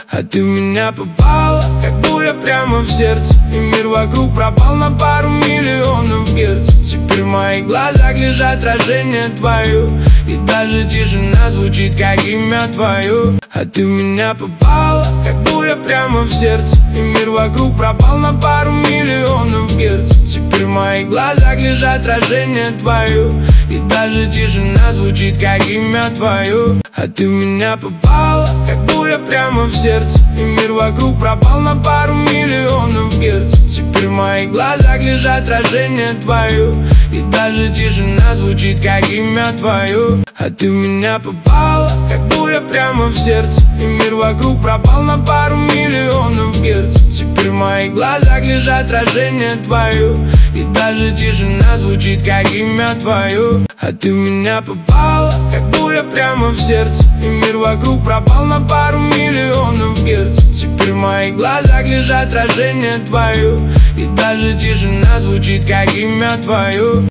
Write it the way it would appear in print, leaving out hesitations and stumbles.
А ты в меня попала, как пуля прямо в сердце. И мир вокруг пропал на пару миллионов герц. Теперь в моих глазах лежит отражение твое, и даже тишина звучит, как имя твое. А ты в меня попала, как пуля прямо в сердце. И мир вокруг пропал на пару миллионов герц. Теперь в моих глазах лежит отражение твое, и даже тишина звучит, как имя твое. А ты в меня попала, как пуля прямо в сердце. И мир вокруг пропал на пару миллионов герц. Теперь в моих глазах лежит отражение твое, и даже тишина звучит, как имя твое. А ты в меня попала, как пуля прямо в сердце. И мир вокруг пропал на пару миллионов герц. Теперь в моих глазах лежит отражение твое, и даже тишина звучит, как имя твое. А ты в меня попала, как пуля прямо в сердце. И мир вокруг пропал на пару миллионов герц. Теперь в моих глазах лежит отражение твое, и даже тишина звучит, как имя твое.